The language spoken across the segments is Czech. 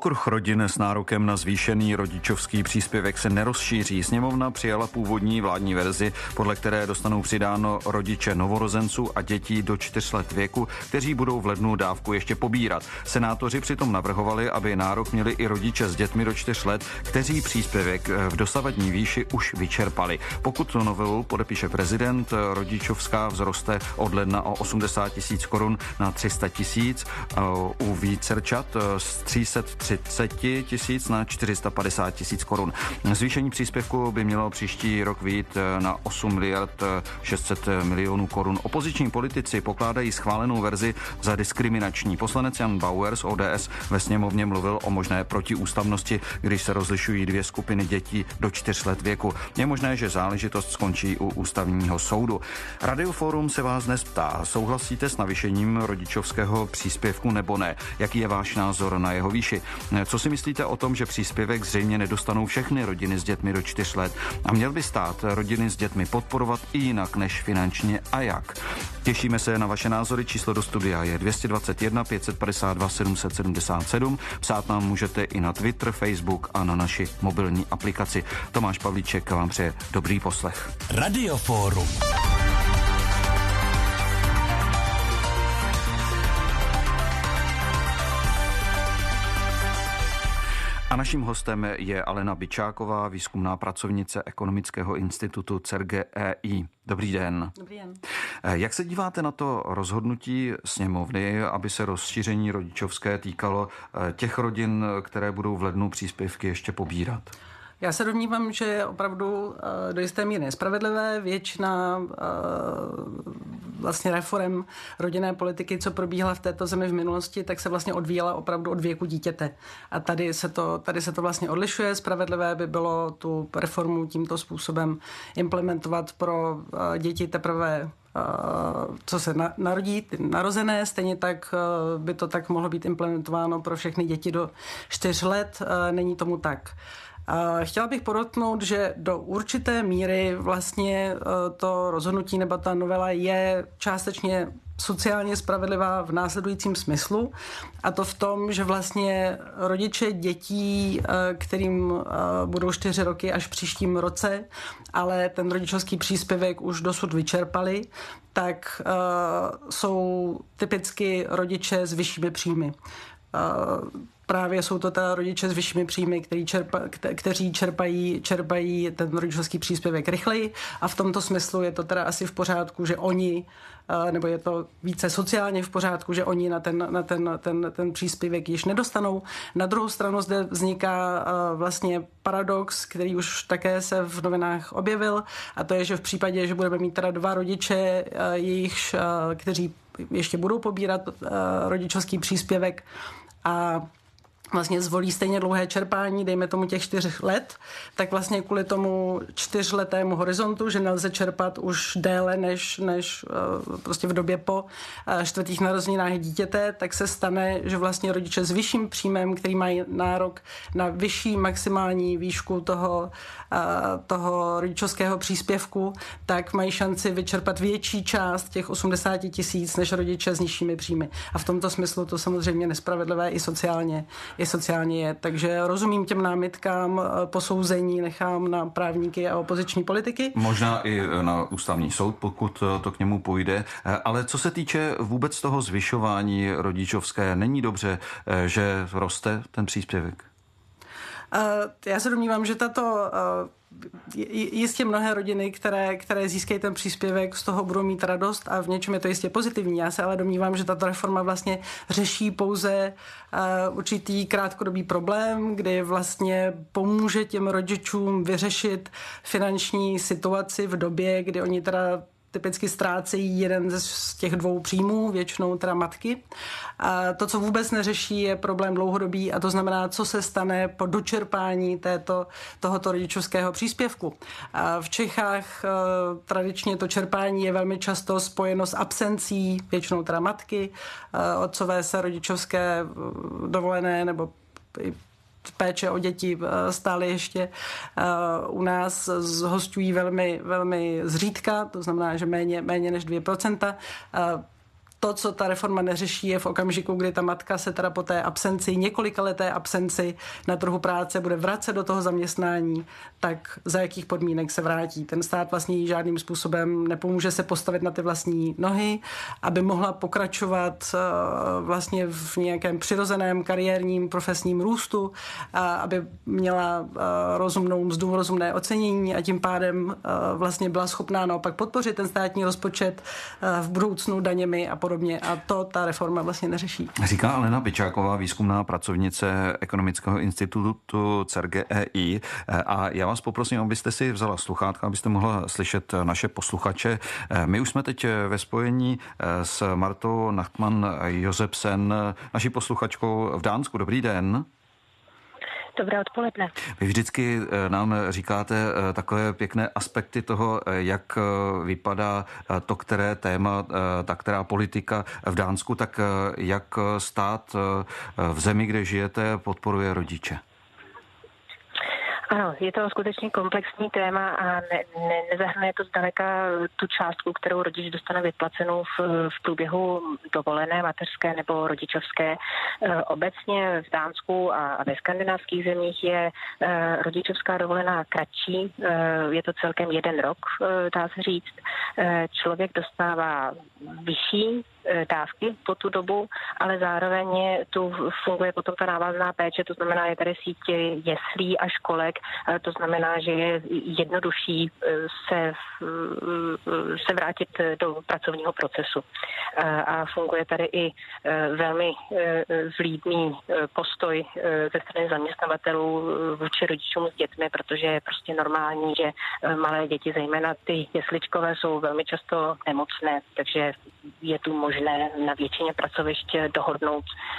Okruh rodin s nárokem na zvýšený rodičovský příspěvek se nerozšíří. Sněmovna přijala původní vládní verzi, podle které dostanou přidáno rodiče novorozenců a dětí do 4 let věku, kteří budou v lednu dávku ještě pobírat. Senátoři přitom navrhovali, aby nárok měli i rodiče s dětmi do 4 let, kteří příspěvek v dosavadní výši už vyčerpali. Pokud tu novelu podepíše prezident, rodičovská vzroste od ledna o 80 000 korun na 300 000, u vícerčat z 330 000 na 450 000 korun. Zvýšení příspěvku by mělo příští rok vyjít na 8 miliard 600 milionů korun. Opoziční politici pokládají schválenou verzi za diskriminační. Poslanec Jan Bauer z ODS ve sněmovně mluvil o možné protiústavnosti, když se rozlišují 2 skupiny dětí do 4 let věku. Je možné, že záležitost skončí u ústavního soudu. Radioforum se vás dnes ptá, souhlasíte s navýšením rodičovského příspěvku nebo ne? Jaký je váš názor na jeho výši? Co si myslíte o tom, že příspěvek zřejmě nedostanou všechny rodiny s dětmi do 4 let a měl by stát rodiny s dětmi podporovat i jinak než finančně a jak? Těšíme se na vaše názory. Číslo do studia je 221 552 777. Psát nám můžete i na Twitter, Facebook a na naši mobilní aplikaci. Tomáš Pavlíček vám přeje dobrý poslech. Radioforum. A naším hostem je Alena Byčáková, výzkumná pracovnice Ekonomického institutu CERGE-EI. Dobrý den. Dobrý den. Jak se díváte na to rozhodnutí sněmovny, aby se rozšíření rodičovské týkalo těch rodin, které budou v lednu příspěvky ještě pobírat? Já se domnívám, že je opravdu do jisté míry nespravedlivé. Většina vlastně reforem rodinné politiky, co probíhala v této zemi v minulosti, tak se vlastně odvíjela opravdu od věku dítěte. A tady se to vlastně odlišuje. Spravedlivé by bylo tu reformu tímto způsobem implementovat pro děti teprve co se narodí, ty narozené, stejně tak by to tak mohlo být implementováno pro všechny děti do 4 let. Není tomu tak. Chtěla bych podotknout, že do určité míry vlastně to rozhodnutí nebo ta novela je částečně sociálně spravedlivá v následujícím smyslu, a to v tom, že vlastně rodiče dětí, kterým budou 4 roky až v příštím roce, ale ten rodičovský příspěvek už dosud vyčerpali, tak jsou typicky rodiče s vyššími příjmy. Právě jsou to ta rodiče s vyššími příjmy, kteří čerpají ten rodičovský příspěvek rychleji, a v tomto smyslu je to teda asi v pořádku, že oni, nebo je to více sociálně v pořádku, že oni na ten příspěvek již nedostanou. Na druhou stranu zde vzniká vlastně paradox, který už také se v novinách objevil, a to je, že v případě, že budeme mít teda 2 rodiče, kteří ještě budou pobírat rodičovský příspěvek a vlastně zvolí stejně dlouhé čerpání, dejme tomu těch 4 let, tak vlastně kvůli tomu 4letému horizontu, že nelze čerpat už déle než prostě v době po 4. narozeninách dítěte, tak se stane, že vlastně rodiče s vyšším příjmem, který mají nárok na vyšší maximální výšku toho rodičovského příspěvku, tak mají šanci vyčerpat větší část těch 80 000 než rodiče s nižšími příjmy. A v tomto smyslu to samozřejmě nespravedlivé i sociálně je. Takže rozumím těm námitkám, posouzení nechám na právníky a opoziční politiky. Možná i na ústavní soud, pokud to k němu půjde. Ale co se týče vůbec toho zvyšování rodičovské, není dobře, že roste ten příspěvek? Já se domnívám, že jistě mnohé rodiny, které získají ten příspěvek, z toho budou mít radost a v něčem je to jistě pozitivní. Já se ale domnívám, že tato reforma vlastně řeší pouze určitý krátkodobý problém, kdy vlastně pomůže těm rodičům vyřešit finanční situaci v době, kdy oni teda typicky ztrácejí jeden z těch 2 příjmů, většinou teda matky. A to, co vůbec neřeší, je problém dlouhodobý, a to znamená, co se stane po dočerpání tohoto rodičovského příspěvku. A v Čechách tradičně to čerpání je velmi často spojeno s absencí, většinou teda matky. Otcové se rodičovské dovolené nebo péče o děti stále ještě u nás zhosťují velmi, velmi zřídka, to znamená, že méně než 2%. To, co ta reforma neřeší, je v okamžiku, kdy ta matka se teda po té absenci, několikaleté absenci na trhu práce bude vracet do toho zaměstnání, tak za jakých podmínek se vrátí. Ten stát vlastně jí žádným způsobem nepomůže se postavit na ty vlastní nohy, aby mohla pokračovat vlastně v nějakém přirozeném kariérním profesním růstu, aby měla rozumnou mzdu, rozumné ocenění a tím pádem vlastně byla schopná naopak podpořit ten státní rozpočet v budoucnu daněmi a podobně. A to ta reforma vlastně neřeší. Říká Alena Byčáková, výzkumná pracovnice Ekonomického institutu CERGEI. A já vás poprosím, abyste si vzala sluchátka, abyste mohla slyšet naše posluchače. My už jsme teď ve spojení s Martou Nachtman-Josefsen, naší posluchačkou v Dánsku. Dobrý den. Dobré odpoledne. Vy vždycky nám říkáte takové pěkné aspekty toho, jak vypadá to, které téma, ta která politika v Dánsku, tak jak stát v zemi, kde žijete, podporuje rodiče. Ano, je to skutečně komplexní téma a nezahrnuje to zdaleka tu částku, kterou rodič dostane vyplacenou v průběhu dovolené mateřské nebo rodičovské. Obecně v Dánsku a ve skandinávských zemích je rodičovská dovolená kratší, je to celkem 1 rok, dá se říct. Člověk dostává vyšší dávky po tu dobu, ale zároveň tu funguje potom ta návazná péče, to znamená, je tady síť jeslí a školek, to znamená, že je jednodušší se vrátit do pracovního procesu. A funguje tady i velmi vlídný postoj ze strany zaměstnavatelů vůči rodičům s dětmi, protože je prostě normální, že malé děti, zejména ty jesličkové, jsou velmi často nemocné, takže je tu možné na většině pracovišť dohodnout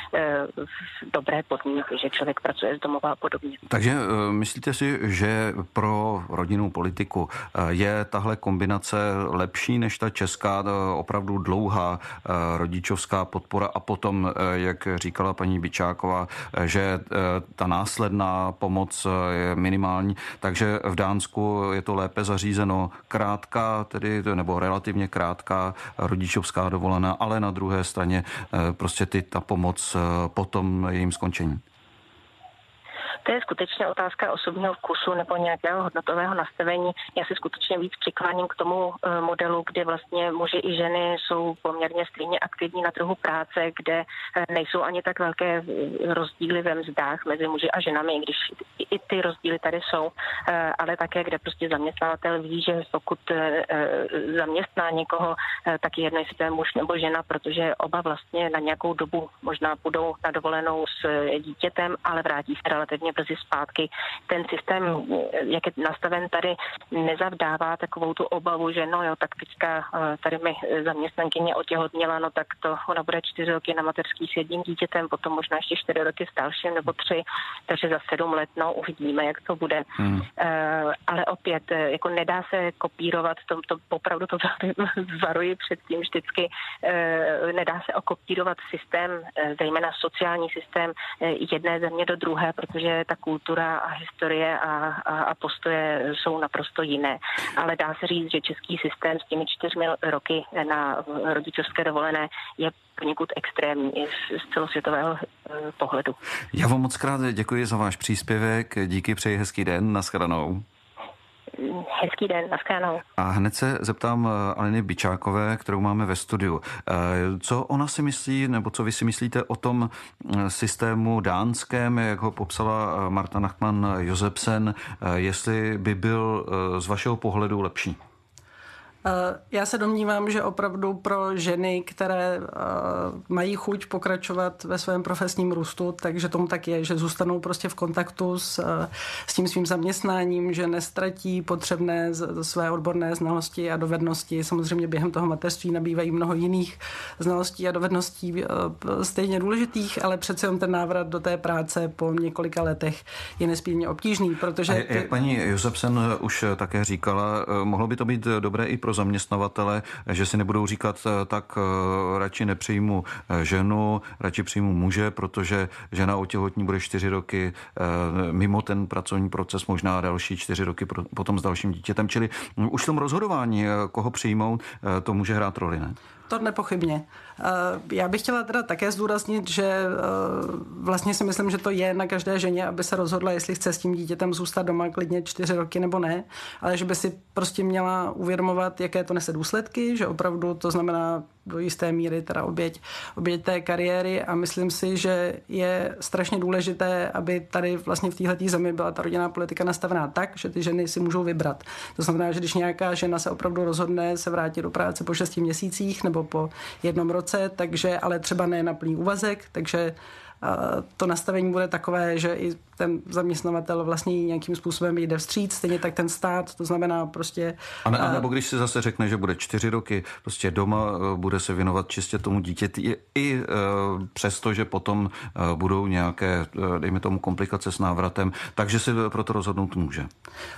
dobré podmínky, že člověk pracuje z domova a podobně. Takže myslíte si, že pro rodinnou politiku je tahle kombinace lepší než ta česká opravdu dlouhá rodičovská podpora a potom, jak říkala paní Byčáková, že ta následná pomoc je minimální, takže v Dánsku je to lépe zařízeno, krátká, tedy nebo relativně krátká rodičovská dovolená, ale na druhé straně prostě ta pomoc po tom jejím skončení. To je skutečně otázka osobního vkusu nebo nějakého hodnotového nastavení. Já se skutečně víc přikláním k tomu modelu, kdy vlastně muži i ženy jsou poměrně stejně aktivní na trhu práce, kde nejsou ani tak velké rozdíly ve mzdách mezi muži a ženami, když i ty rozdíly tady jsou, ale také, kde prostě zaměstnavatel ví, že pokud zaměstná někoho, tak je jedno, jestli to je muž nebo žena, protože oba vlastně na nějakou dobu možná půjdou na dovolenou s dítětem, ale vrátí se relativně brzy zpátky. Ten systém, jak je nastaven tady, nezavdává takovou tu obavu, že no jo, tak teďka tady mi zaměstnankyně otěhotněla, no tak to ona bude 4 roky na mateřský s jedním dítětem, potom možná ještě 4 roky s dalším nebo 3, takže za 7 let, no uvidíme, jak to bude. Ale opět, jako nedá se kopírovat, to opravdu to varuji před tím vždycky, nedá se okopírovat systém, zejména sociální systém jedné země do druhé, protože ta kultura a historie a postoje jsou naprosto jiné. Ale dá se říct, že český systém s těmi 4 roky na rodičovské dovolené je poněkud extrémní i z celosvětového pohledu. Já vám moc krát děkuji za váš příspěvek, díky, přeji hezký den, nashledanou. Hezký den, nashledanou. A hned se zeptám Aleny Byčákové, kterou máme ve studiu. Co ona si myslí, nebo co vy si myslíte o tom systému dánském, jak ho popsala Marta Nachtman-Josefsen, jestli by byl z vašeho pohledu lepší? Já se domnívám, že opravdu pro ženy, které mají chuť pokračovat ve svém profesním růstu, takže tomu tak je, že zůstanou prostě v kontaktu s tím svým zaměstnáním, že nestratí potřebné své odborné znalosti a dovednosti. Samozřejmě během toho mateřství nabývají mnoho jiných znalostí a dovedností stejně důležitých, ale přece jen ten návrat do té práce po několika letech je nesmírně obtížný, protože... A jak paní Josefsen už také říkala, mohlo by to být dobré i pro zaměstnavatele, že si nebudou říkat, tak radši nepřijmu ženu, radši přijmu muže, protože žena otěhotní bude 4 roky mimo ten pracovní proces, možná další 4 roky potom s dalším dítětem. Čili už v tom rozhodování, koho přijmout, to může hrát roli, ne? To nepochybně. Já bych chtěla teda také zdůraznit, že vlastně si myslím, že to je na každé ženě, aby se rozhodla, jestli chce s tím dítětem zůstat doma klidně 4 roky nebo ne, ale že by si prostě měla uvědomovat, jaké to nese důsledky, že opravdu to znamená do jisté míry teda oběť té kariéry a myslím si, že je strašně důležité, aby tady vlastně v téhletý zemi byla ta rodinná politika nastavená tak, že ty ženy si můžou vybrat. To znamená, že když nějaká žena se opravdu rozhodne se vrátit do práce po 6 měsících nebo po 1 roce, takže ale třeba ne na plný úvazek, takže to nastavení bude takové, že i ten zaměstnavatel vlastně nějakým způsobem jde vstříc, stejně tak ten stát, to znamená prostě... A nebo když si zase řekne, že bude 4 roky prostě doma, bude se věnovat čistě tomu dítěti i přesto, že potom budou nějaké, dejme tomu, komplikace s návratem, takže si pro to rozhodnout může.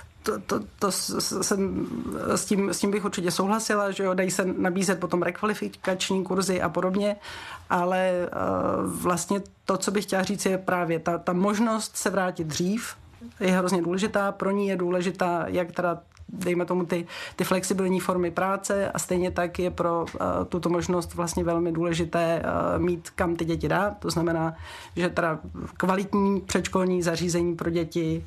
S tím bych určitě souhlasila, že jo, dají se nabízet potom rekvalifikační kurzy a podobně, ale vlastně to, co bych chtěla říct, je právě ta možnost se vrátit dřív, je hrozně důležitá, pro ní je důležitá, jak teda dejme tomu ty flexibilní formy práce a stejně tak je pro tuto možnost vlastně velmi důležité mít kam ty děti dát. To znamená, že teda kvalitní předškolní zařízení pro děti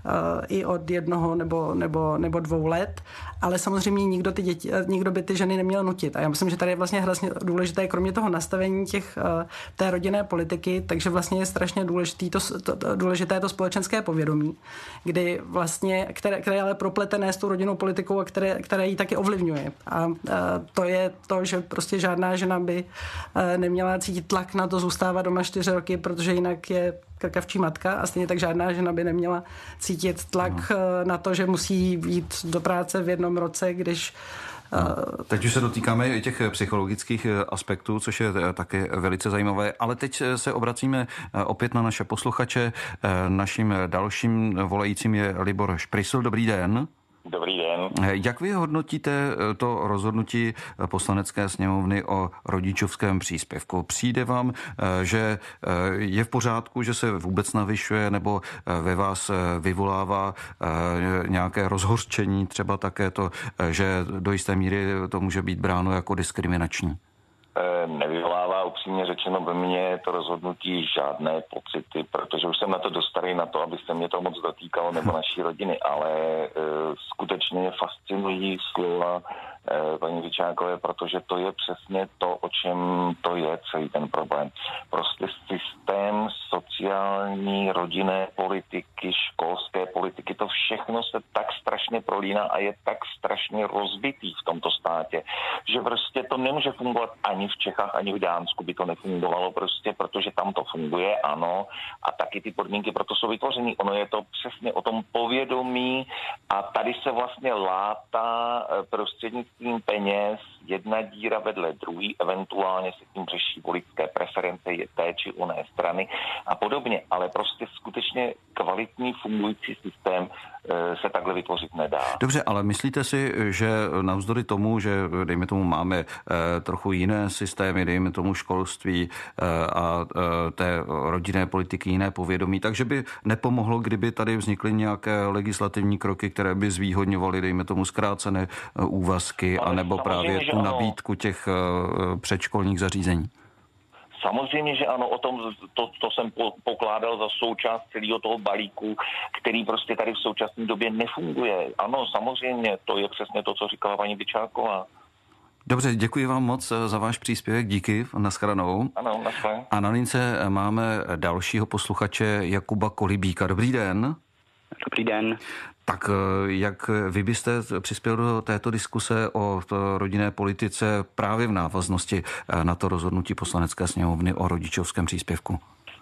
i od 1 nebo 2 let, ale samozřejmě nikdo by ty ženy neměl nutit. A já myslím, že tady je vlastně hrozně důležité, kromě toho nastavení té rodinné politiky, takže vlastně je strašně důležité to společenské povědomí, kdy vlastně, které je ale propletené s tou rodinnou politikou a které ji taky ovlivňuje. A to je to, že prostě žádná žena by neměla cítit tlak na to zůstávat doma 4 roky, protože jinak je krkavčí matka a stejně tak žádná žena by neměla cítit tlak na to, že musí jít do práce v 1 roce, když... Teď už se dotýkáme i těch psychologických aspektů, což je taky velice zajímavé, ale teď se obracíme opět na naše posluchače. Naším dalším volajícím je Libor Šprysl. Dobrý den. Dobrý den. Jak vy hodnotíte to rozhodnutí Poslanecké sněmovny o rodičovském příspěvku? Přijde vám, že je v pořádku, že se vůbec navyšuje, nebo ve vás vyvolává nějaké rozhořčení, třeba také to, že do jisté míry to může být bráno jako diskriminační? Nevyvolává upřímně řečeno ve mně to rozhodnutí žádné pocity, protože už jsem na to dost starý na to, aby se mě to moc dotýkalo nebo naší rodiny, ale skutečně mě fascinují slova paní Vičákové, protože to je přesně to, o čem to je celý ten problém. Prostě systém sociální, rodinné politiky, školské politiky, to všechno se tak strašně prolíná a je tak strašně rozbitý v tomto státě, že prostě to nemůže fungovat ani v Čechách, ani v Dánsku by to nefungovalo prostě, protože tam to funguje, ano, a taky ty podmínky pro to jsou vytvořeny. Ono je to přesně o tom povědomí a tady se vlastně látá prostřednictvím peněz jedna díra vedle druhý, eventuálně se tím řeší voličské preference té či oné strany a podobně, ale prostě skutečně kvalitní fungující systém se takhle vytvořit nedá. Dobře, ale myslíte si, že navzdory tomu, že dejme tomu máme trochu jiné systémy, dejme tomu školství a té rodinné politiky jiné povědomí, takže by nepomohlo, kdyby tady vznikly nějaké legislativní kroky, které by zvýhodňovaly, dejme tomu, zkrácené úvazky, anebo právě tu nabídku těch předškolních zařízení? Samozřejmě, že ano, to jsem pokládal za součást celého toho balíku, který prostě tady v současné době nefunguje. Ano, samozřejmě, to je přesně to, co říkala paní Vičáková. Dobře, děkuji vám moc za váš příspěvek, díky, nashledanou. Ano, nashledanou. A na lince máme dalšího posluchače Jakuba Kolibíka. Dobrý den. Dobrý den. Tak jak vy byste přispěl do této diskuse o rodinné politice právě v návaznosti na to rozhodnutí Poslanecké sněmovny o rodičovském příspěvku?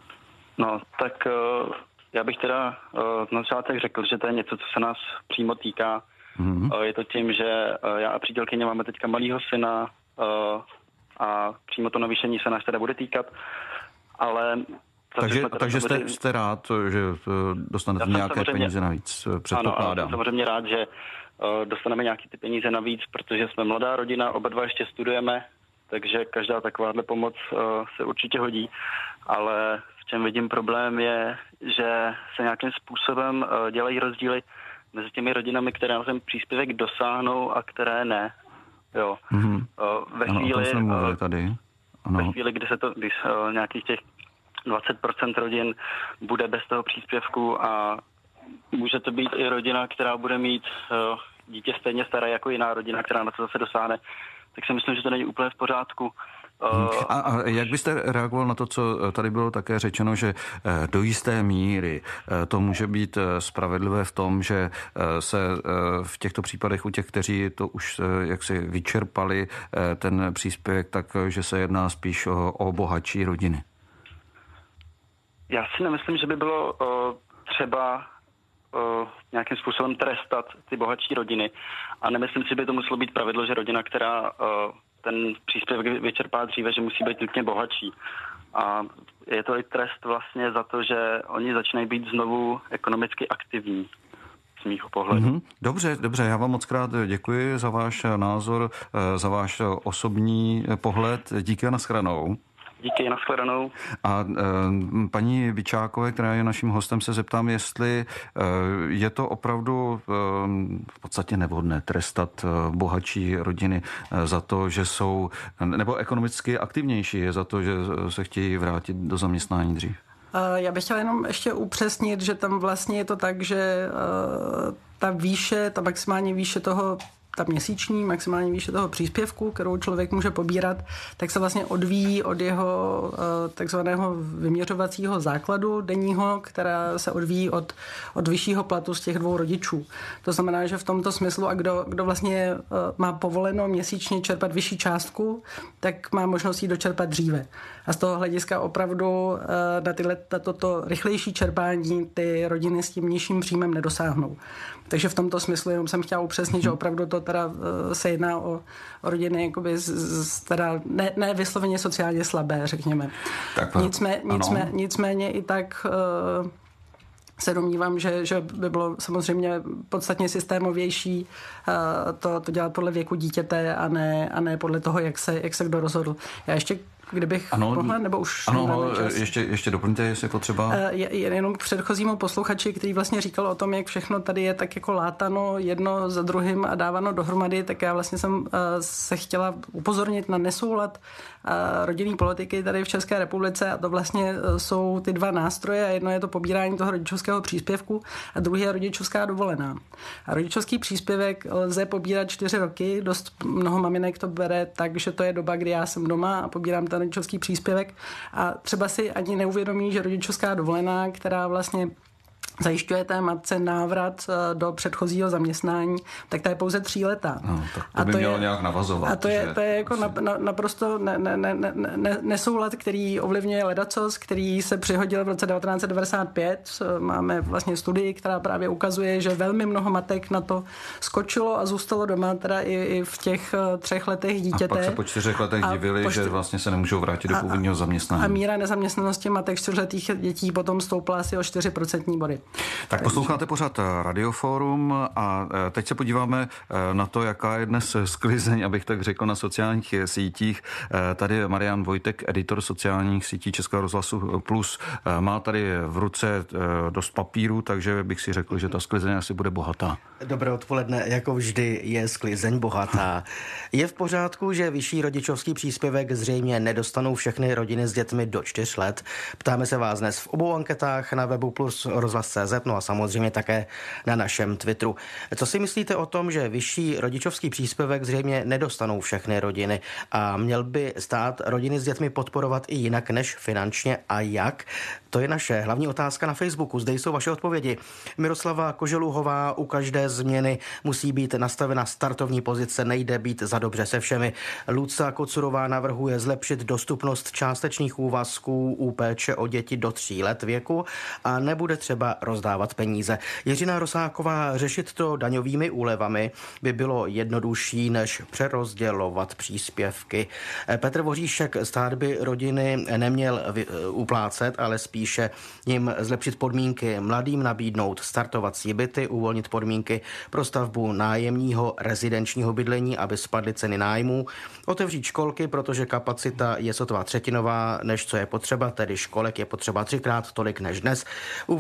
No, tak já bych teda na začátek řekl, že to je něco, co se nás přímo týká. Je to tím, že já a přítelkyně máme teďka malýho syna a přímo to navýšení se nás teda bude týkat, ale... Takže jste rád, že dostanete nějaké peníze navíc, předpokládám. Ano, jsem samozřejmě rád, že dostaneme nějaké ty peníze navíc, protože jsme mladá rodina, oba dva ještě studujeme, takže každá takováhle pomoc se určitě hodí, ale v čem vidím problém je, že se nějakým způsobem dělají rozdíly mezi těmi rodinami, které na ten příspěvek dosáhnou a které ne. Jo. Ve chvíli, tady. Ano. Ve chvíli, když nějakých těch 20% rodin bude bez toho příspěvku a může to být i rodina, která bude mít dítě stejně staré jako jiná rodina, která na to zase dosáhne, tak si myslím, že to není úplně v pořádku. A jak byste reagoval na to, co tady bylo také řečeno, že do jisté míry to může být spravedlivé v tom, že se v těchto případech u těch, kteří to už jaksi vyčerpali ten příspěvek, takže se jedná spíš o bohatší rodiny? Já si nemyslím, že by bylo třeba nějakým způsobem trestat ty bohatší rodiny a nemyslím si, že by to muselo být pravidlo, že rodina, která ten příspěvek vyčerpá dříve, že musí být nutně bohatší. A je to i trest vlastně za to, že oni začínají být znovu ekonomicky aktivní z mýho pohledu. Dobře, já vám moc krát děkuji za váš názor, za váš osobní pohled. Díky a nashledanou. Díky, nashledanou. A paní Vičákové, která je naším hostem, se zeptám, jestli je to opravdu v podstatě nevhodné trestat bohatší rodiny za to, že jsou, nebo ekonomicky aktivnější, za to, že se chtějí vrátit do zaměstnání dřív. Já bych chtěla jenom ještě upřesnit, že tam vlastně je to tak, že ta maximální výše toho, ta měsíční maximální výše toho příspěvku, kterou člověk může pobírat, tak se vlastně odvíjí od jeho takzvaného vyměřovacího základu denního, která se odvíjí od vyššího platu z těch dvou rodičů. To znamená, že v tomto smyslu, a kdo vlastně má povoleno měsíčně čerpat vyšší částku, tak má možnost ji dočerpat dříve. A z toho hlediska opravdu na toto rychlejší čerpání ty rodiny s tím nižším příjmem nedosáhnou. Takže v tomto smyslu jenom jsem chtěla upřesnit, že opravdu to teda se jedná o rodiny jakoby teda ne vysloveně sociálně slabé, řekněme. Nicméně i tak se domnívám, že by bylo samozřejmě podstatně systémovější to dělat podle věku dítěte a ne podle toho, jak se kdo rozhodl. Já ještě kdybych mohla, nebo už... ještě doplňte, jestli je potřeba. Jenom k předchozímu posluchači, který vlastně říkal o tom, jak všechno tady je tak jako látano jedno za druhým a dáváno dohromady, tak já vlastně jsem se chtěla upozornit na nesoulad rodinné politiky tady v České republice a to vlastně jsou ty dva nástroje. Jedno je to pobírání toho rodičovského příspěvku a druhý je rodičovská dovolená. A rodičovský příspěvek lze pobírat 4 roky, dost mnoho maminek to bere tak, že to je doba, kdy já jsem doma a pobírám ten rodičovský příspěvek a třeba si ani neuvědomí, že rodičovská dovolená, která vlastně zajišťuje té matce návrat do předchozího zaměstnání, tak to je pouze 3letá. No, tak to by mělo nějak navazovat. A to je jako naprosto nesoulad, který ovlivňuje ledacos, který se přihodil v roce 1995. Máme vlastně studii, která právě ukazuje, že velmi mnoho matek na to skočilo a zůstalo doma teda i v těch 3 letech dítěte. A pak se po 4 letech divili, že vlastně se nemůžou vrátit do původního zaměstnání. A míra nezaměstnanosti matek 4letých dětí potom stoupla asi o 4% body. Tak posloucháte pořád Radioforum a teď se podíváme na to, jaká je dnes sklizeň, abych tak řekl, na sociálních sítích. Tady Marian Vojtek, editor sociálních sítí Českého rozhlasu Plus, má tady v ruce dost papíru, takže bych si řekl, že ta sklizeň asi bude bohatá. Dobré odpoledne, jako vždy je sklizeň bohatá. Je v pořádku, že vyšší rodičovský příspěvek zřejmě nedostanou všechny rodiny s dětmi do 4 let? Ptáme se vás dnes v obou anketách na webu Plus rozhlas.cz, no a samozřejmě také na našem Twitteru. Co si myslíte o tom, že vyšší rodičovský příspěvek zřejmě nedostanou všechny rodiny a měl by stát rodiny s dětmi podporovat i jinak než finančně a jak? To je naše hlavní otázka na Facebooku. Zde jsou vaše odpovědi. Miroslava Koželuhová: u každé změny musí být nastavena startovní pozice, nejde být za dobře se všemi. Luca Kocurová navrhuje zlepšit dostupnost částečných úvazků u péče o děti do 3 let věku a nebude třeba rozdávat peníze. Jiřina Rosáková: řešit to daňovými úlevami by bylo jednodušší, než přerozdělovat příspěvky. Petr Voříšek: stát by rodiny neměl uplácet, ale spíše jim zlepšit podmínky, mladým nabídnout startovací byty, uvolnit podmínky pro stavbu nájemního rezidenčního bydlení, aby spadly ceny nájmů, otevřít školky, protože kapacita je sotva třetinová, než co je potřeba, tedy školek je potřeba 3krát tolik než dnes, uvolnit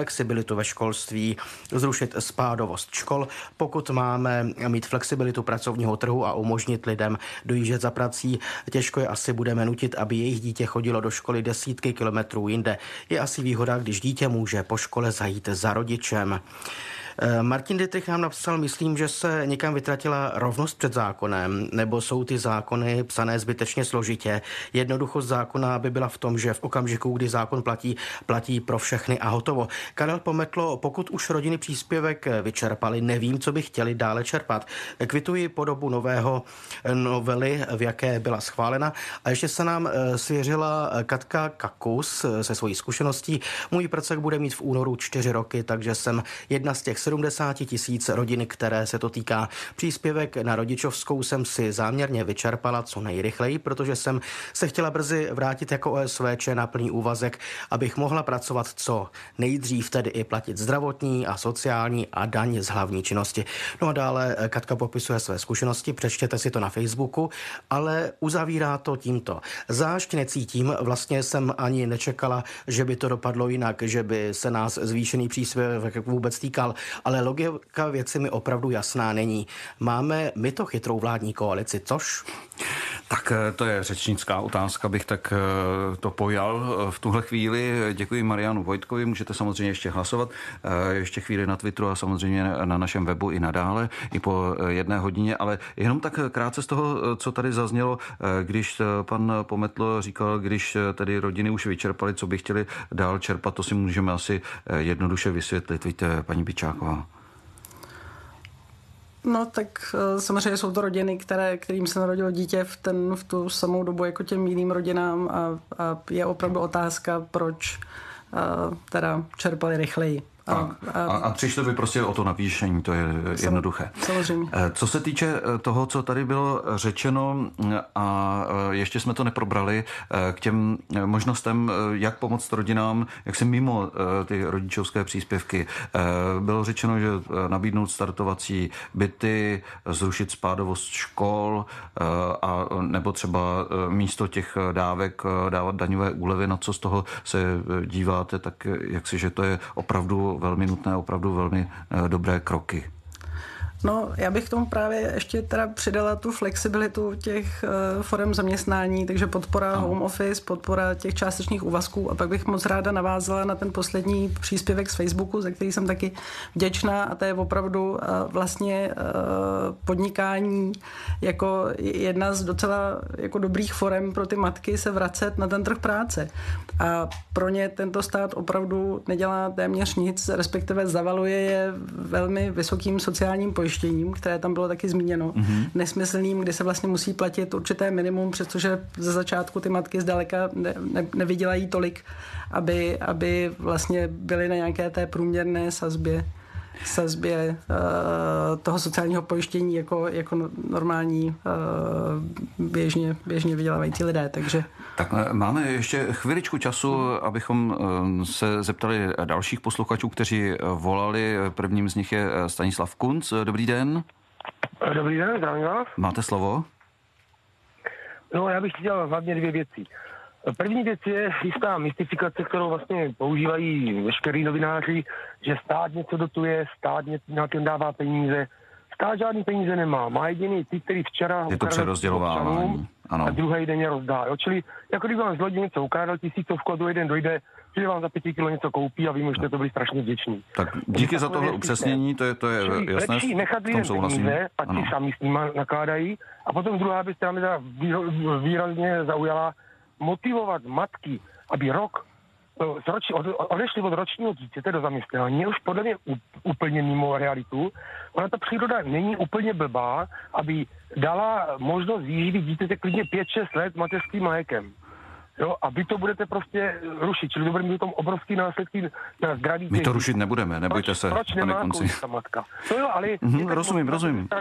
flexibilitu ve školství, zrušit spádovost škol, pokud máme mít flexibilitu pracovního trhu a umožnit lidem dojíždět za prací, těžko je asi budeme nutit, aby jejich dítě chodilo do školy desítky kilometrů jinde. Je asi výhoda, když dítě může po škole zajít za rodičem. Martin Dittrich nám napsal, myslím, že se někam vytratila rovnost před zákonem, nebo jsou ty zákony psané zbytečně složitě. Jednoduchost zákona by byla v tom, že v okamžiku, kdy zákon platí pro všechny a hotovo. Karel Pometlo, pokud už rodiny příspěvek vyčerpali, nevím, co by chtěli dále čerpat. Kvituji podobu novely, v jaké byla schválena. A ještě se nám svěřila Katka Kakus se svojí zkušeností. Můj prcek bude mít v únoru 4 roky, takže jsem jedna z těch 70 000 rodin, které se to týká. Příspěvek na rodičovskou jsem si záměrně vyčerpala co nejrychleji, protože jsem se chtěla brzy vrátit jako OSVČ na plný úvazek, abych mohla pracovat co nejdřív, tedy i platit zdravotní a sociální a daň z hlavní činnosti. No a dále Katka popisuje své zkušenosti, přečtěte si to na Facebooku, ale uzavírá to tímto. Zášť necítím, vlastně jsem ani nečekala, že by to dopadlo jinak, že by se nás zvýšený příspěvek vůbec týkal, ale logika věci mi opravdu jasná není. Máme my to chytrou vládní koalici, což? Tak to je řečnická otázka, bych tak to pojal v tuhle chvíli. Děkuji Marianu Vojtkovi, můžete samozřejmě ještě hlasovat, ještě chvíli na Twitteru a samozřejmě na našem webu i nadále, i po 1 hodině, ale jenom tak krátce z toho, co tady zaznělo, když pan Pometlo říkal, když tady rodiny už vyčerpaly, co by chtěli dál čerpat, to si můžeme asi jednoduše vysvětlit. Víte, paní Byčáková. No tak samozřejmě jsou to rodiny, kterým se narodilo dítě v tu samou dobu jako těm jiným rodinám a je opravdu otázka, proč teda čerpali rychleji. A přišlo by prostě o to navýšení, to je jednoduché. Samozřejmě. Co se týče toho, co tady bylo řečeno a ještě jsme to neprobrali, k těm možnostem, jak pomoct rodinám, jak se mimo ty rodičovské příspěvky. Bylo řečeno, že nabídnout startovací byty, zrušit spádovost škol a nebo třeba místo těch dávek dávat daňové úlevy. Na co z toho se díváte, tak jak si, že to je opravdu velmi nutné, opravdu velmi dobré kroky. No, já bych k tomu právě ještě teda přidala tu flexibilitu těch forem zaměstnání, takže podpora home office, podpora těch částečných úvazků a pak bych moc ráda navázala na ten poslední příspěvek z Facebooku, za který jsem taky vděčná a to je opravdu vlastně podnikání jako jedna z docela jako dobrých forem pro ty matky se vracet na ten trh práce. A pro ně tento stát opravdu nedělá téměř nic, respektive zavaluje je velmi vysokým sociálním pojištěním, které tam bylo taky zmíněno, nesmyslným, kdy se vlastně musí platit určité minimum, přestože ze začátku ty matky zdaleka nevydělají tolik, aby vlastně byly na nějaké té průměrné sazbě toho sociálního pojištění jako normální běžně vydělávající lidé. Takže... Tak máme ještě chviličku času, abychom se zeptali dalších posluchačů, kteří volali. Prvním z nich je Stanislav Kunc. Dobrý den. Dobrý den, zdravím vás. Máte slovo? No, já bych chtěl hlavně 2 věci. První věc je jistá mystifikace, kterou vlastně používají veškerý novináři, že stát něco dotuje, stát nějakým dává peníze. Stát žádný peníze nemá. Má jediný ty, který včera... Je to přerozdělovávání. Ano. A druhý den je rozdá. Jo? Čili jako když vám z lodi něco ukrádal 1000 a druhý den dojde, že vám za 5 kilo něco koupí a vy můžete to být strašně vděční. Tak díky za tohle upřesnění, to je jasné. Lepší nechat lidem peníze, ať si sami s nimi nakládají. A potom druhá věc, která mě výrazně zaujala, motivovat matky, aby odešli od ročního dítěte do zaměstnání, je už podle mě úplně mimo realitu. Ona ta příroda není úplně blbá, aby dala možnost výživit dítěte klidně 5-6 let mateřským mlékem. Jo, a vy to budete prostě rušit, čili to bude mít tom obrovský následky na zdraví. My to rušit nebudeme, nebojte se. Proč nemá ta matka? No jo, ale... Rozumím.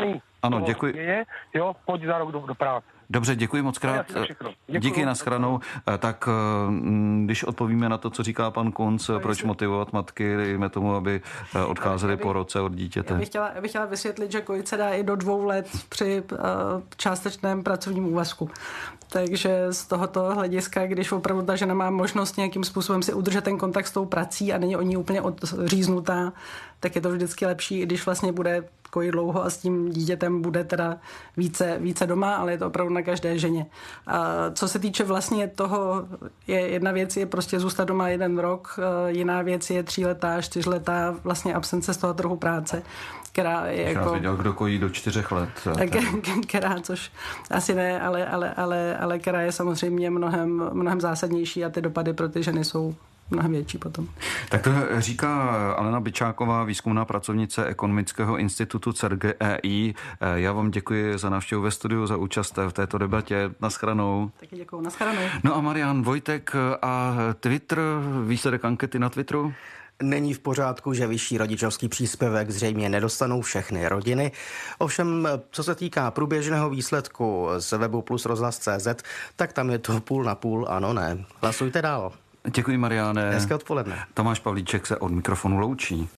Ano, děkuji. Jo, pojď za rok do práce. Dobře, děkuji moc krát. Díky, nashledanou. Tak když odpovíme na to, co říká pan Kunc, proč motivovat matky, dejme tomu, aby odcházely po roce od dítěte. Já bych chtěla vysvětlit, že kojit se dá i do 2 let při částečném pracovním úvazku. Takže z tohoto hlediska, když opravdu ta žena má možnost nějakým způsobem si udržet ten kontakt s tou prací a není o ní úplně odříznutá, tak je to vždycky lepší, i když vlastně bude kojit dlouho a s tím dítětem bude teda více doma, ale je to opravdu na každé ženě. A co se týče vlastně toho, jedna věc je prostě zůstat doma 1 rok, jiná věc je 3letá, 4letá vlastně absence z toho trhu práce, která je jako... Já viděl, kdo kojí do 4 let. Která, což asi ne, ale která je samozřejmě mnohem zásadnější a ty dopady pro ty ženy jsou mnohem větší potom. Tak to říká Alena Byčáková, výzkumná pracovnice Ekonomického institutu CERGEI. Já vám děkuji za návštěvu ve studiu, za účast v této debatě. Naschranou. Taky děkuju, naschranou. No a Marian Vojtek a Twitter, výsledek ankety na Twitteru? Není v pořádku, že vyšší rodičovský příspěvek zřejmě nedostanou všechny rodiny. Ovšem, co se týká průběžného výsledku z webu Plus rozhlas.cz, tak tam je to 50/50, ano, ne. Hlasujte dál. Děkuji, Mariáne. Hezké odpoledne. Tomáš Pavlíček se od mikrofonu loučí.